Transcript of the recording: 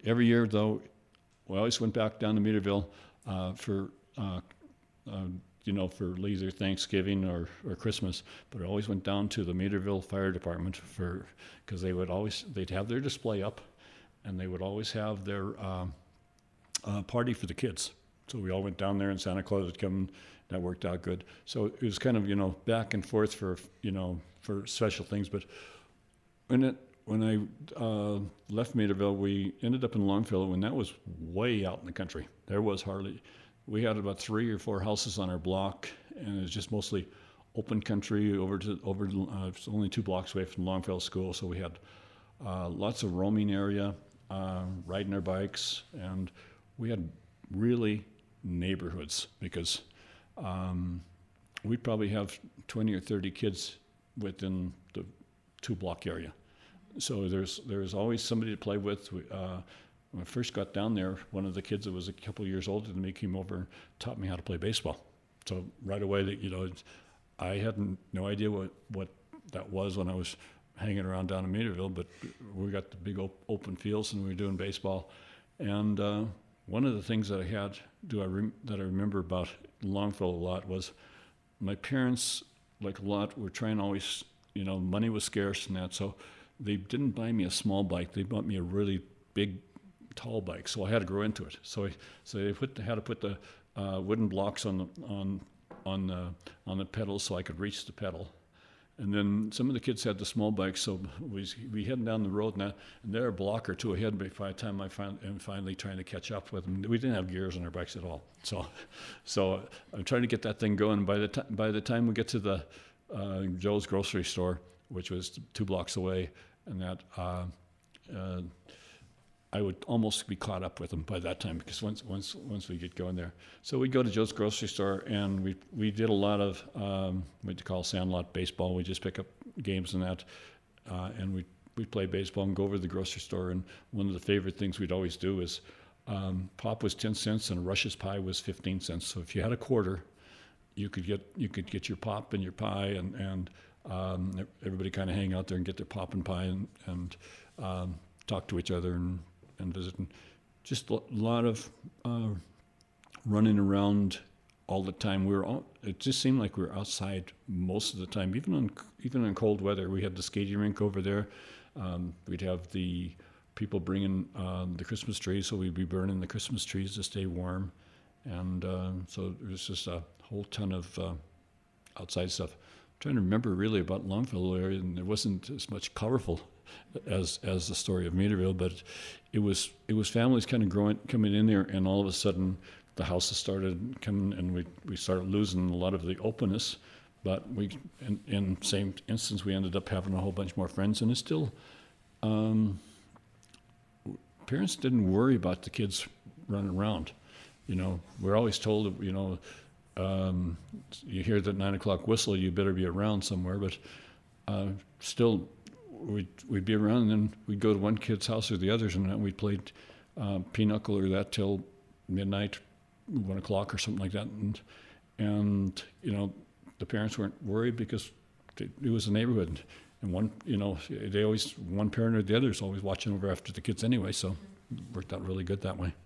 every year, though, we always went back down to Meaderville for for either Thanksgiving or Christmas. But I always went down to the Meaderville Fire Department because they'd have their display up, and they would always have their party for the kids. So we all went down there, and Santa Claus would come. That worked out good. So it was kind of back and forth for special things. But when I left Meaderville, we ended up in Longfellow, and that was way out in the country. We had about 3 or 4 houses on our block, and it was just mostly open country it's only 2 blocks away from Longfellow School. So we had lots of roaming area, riding our bikes, and we had really neighborhoods because we'd probably have 20 or 30 kids within the 2-block area. So there's always somebody to play with. When I first got down there, one of the kids that was a couple of years older than me came over and taught me how to play baseball. So right away, I had no idea what that was when I was hanging around down in Meaderville, but we got the big open fields and we were doing baseball. And one of the things that I remember about Longfellow a lot was my parents, like a lot, were trying always, money was scarce and that, so they didn't buy me a small bike. They bought me a really big, tall bike, so I had to grow into it. So they had to put the wooden blocks on the pedals so I could reach the pedal. And then some of the kids had the small bikes, so we heading down the road and they're a block or 2 ahead by the time I'm finally trying to catch up with them. We didn't have gears on our bikes at all, so I'm trying to get that thing going. By the time we get to the Joe's grocery store, which was 2 blocks away, and that I would almost be caught up with them by that time, because once we get going there. So we'd go to Joe's grocery store, and we did a lot of what you call sandlot baseball. We just pick up games and that, and we'd play baseball and go over to the grocery store. And one of the favorite things we'd always do is pop was 10 cents and Rush's pie was 15 cents. So if you had a quarter, you could get your pop and your pie, and everybody kind of hang out there and get their pop and pie and talk to each other and visit. And just a lot of running around all the time. It just seemed like we were outside most of the time, even in cold weather. We had the skating rink over there. We'd have the people bringing the Christmas trees, so we'd be burning the Christmas trees to stay warm. And so there was just a whole ton of outside stuff. I'm trying to remember really about Longfellow area, and there wasn't as much colorful as the story of Meaderville, but it was families kind of coming in there, and all of a sudden the houses started coming, and we started losing a lot of the openness. But in same instance, we ended up having a whole bunch more friends, and it's still parents didn't worry about the kids running around. We're always told that you hear that 9 o'clock whistle, you better be around somewhere, but still. We'd be around, and then we'd go to one kid's house or the others, and we played pinochle or that till midnight, 1 o'clock or something like that. And the parents weren't worried because it was a neighborhood, and one parent or the other is always watching over after the kids anyway, so it worked out really good that way.